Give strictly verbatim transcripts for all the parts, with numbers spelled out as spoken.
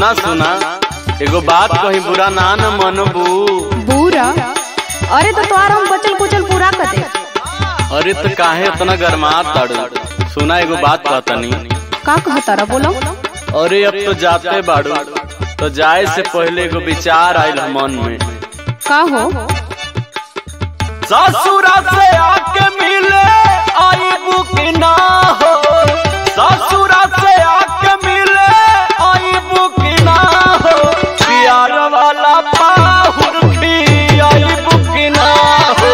सुना सुना एगो बात कहीं बुरा ना न मनबू। बुरा? अरे तो तोहार हम बचल कुचल पूरा कर दे। अरे तो काहे इतना गरमात ताड़ू? सुना एगो बात कहतनी। का कहतारा बोलो? अरे अब तो जाते बाड़ू, तो जाए से पहले एगो विचार आइल मन में। का हो? ससुरा से आके मिले आई बुक ना हो, ससुरा से आके मिले आई बुक ना हो, प्यार वाला पाहुर भी आई बुक ना हो।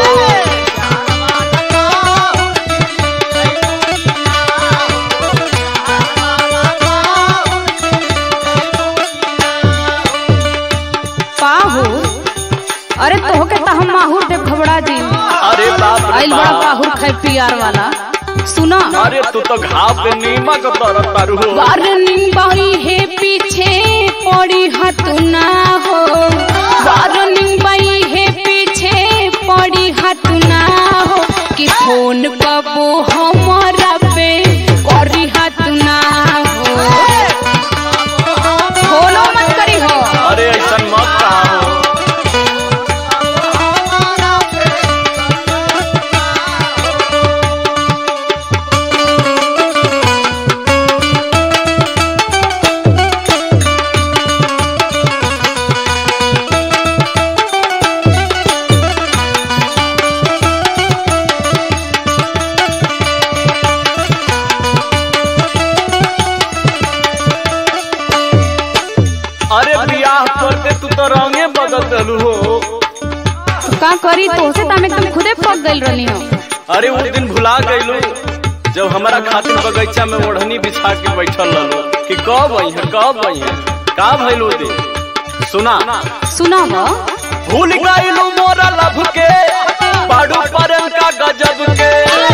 पाहुर? अरे तो के हम माहुर देव घबरा जी। अरे बाप रे बड़ा पाहुर खाई पियार वाला। सुना, अरे तू तो घाव पे नीमक तरत तारू हो। वार्निंग बाई है पीछे पड़ी हाथ ना हो, वार्निंग बाई है पीछे पड़ी हाथ ना हो, कि फोन कबो हमारा पे करी हाथ ना हो। फोनो मत करी हो। अरे ऐसा मत कहा हो। अरे बियाह करते तू तो रंगे बदल दलू हो। का करी तो से तम एकदम खुदे पक गइल रहनी हो। अरे वो दिन भुला गइलू जब हमारा खातिर बगीचा में ओढ़नी बिछा के बैठल रहलो कि कब आई है कब आई है। का भइलू दिन? सुना सुना हो। भूल गइलू मोरा लभ के बाड़ू परन का गजब के।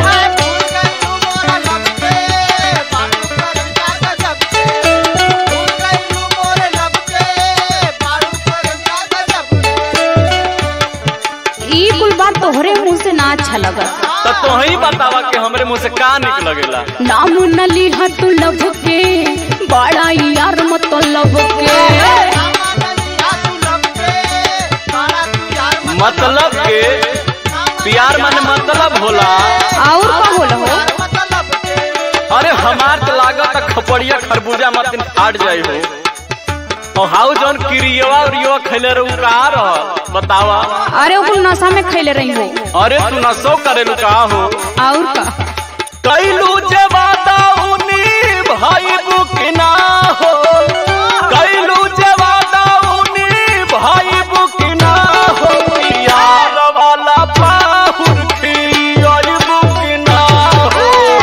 तोहरे मुँह से ना अच्छा लगा तो तू ही बतावा कि हमरे मुँह से का निक लगेला। नाम नली हट लब के बड़ा यार मत लब के। मतलब के प्यार माने मतलब होला और का होला हो? अरे हमार तो लागत खपड़िया खरबूजा मत फाट जाई हो। और हाउ जौन किरियवा और युवा खैले रहू का रह बतावा। अरे वो नशा में खैले रही हो। अरे तू नशो करेलू का हो? और का कैलू जे वादा उनी भाई बुक ना हो, कैलू जे वादा उनी भाई बुक ना हो, यार वाला पाहुर खी आई बुक ना हो।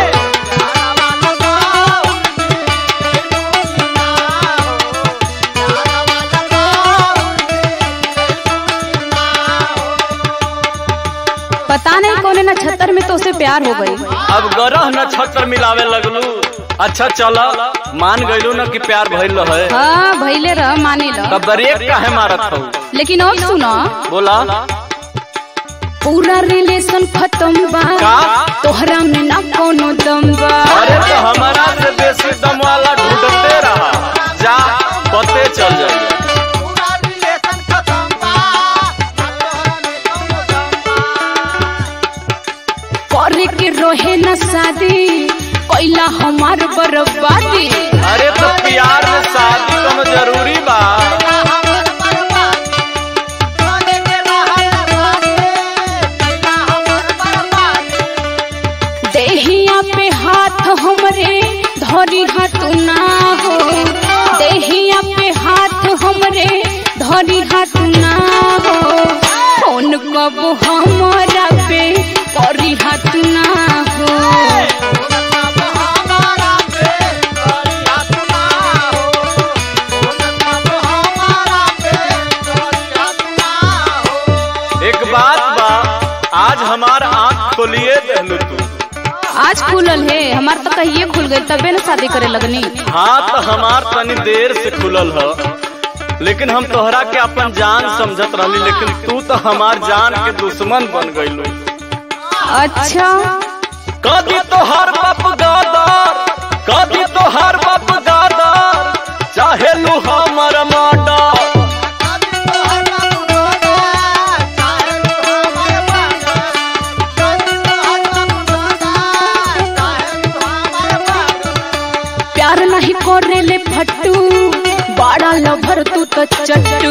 पता नहीं कौन नक्षत्र में तो से प्यार हो गई। अब गरह नक्षत्र मिलावे लगलू। अच्छा चला मान गइलू ना कि प्यार भइल है। हाँ भइले रह माने ला। तब ब्रेक काहे मारत हो? लेकिन अब सुना बोला। पूरा रिलेशन खत्म बा तोहरा में ना कोनो दम बा। अरे तो हमारा से बेसी दम वाला ढूंढते रहा, जा पते चल जाए। करे के रोहे न शादी कोइला हमार बर्बादी। अरे तो प्यार में शादी कम जरूरी बा। देहिया पे हाथ हमरे धरी हाथ ना हो, देहिया पे हाथ हमरे धरी हाथ ना हो, फोन कब हमारा पे करी हाथ ना हो। एक बात बा, आज हमार आँख खोलिए देहलू तू। आज खुलल है हमार तो कहिए खुल गई तबे न शादी करे लगनी। हाँ तो हमार तनी देर से खुलल है, लेकिन हम तोहरा के अपन जान समझत रहली, लेकिन तू तो हमार जान के दुश्मन बन गइलू। अच्छा कदी तो हर बाप गादार, कदी तो हर बाप गादार, चाहे लू हमर ले फट्टू बड़ा लभर तू तो चट्टू।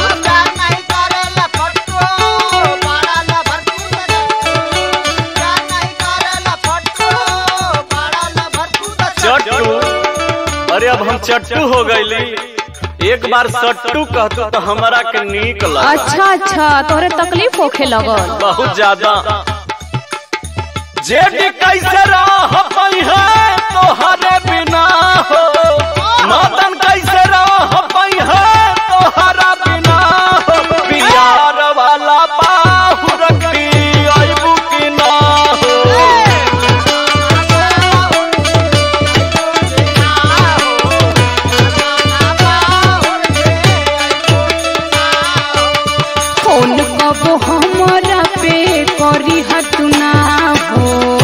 चट्टू? अरे अब हम चट्टू हो गईली, एक बार सट्टू कहतू तो हमारा के नीक लगा। अच्छा अच्छा तोरे तकलीफ होखे लगल बहुत ज्यादा। जेडी कैसे रह पाई है तोहरे बिना हो, मदन कैसे रह पाई है तोहरा बिना हो, प्यार वाला बाहुर की आइबू की ना हो। फोन कबो हमरा पे करी हट ना हो।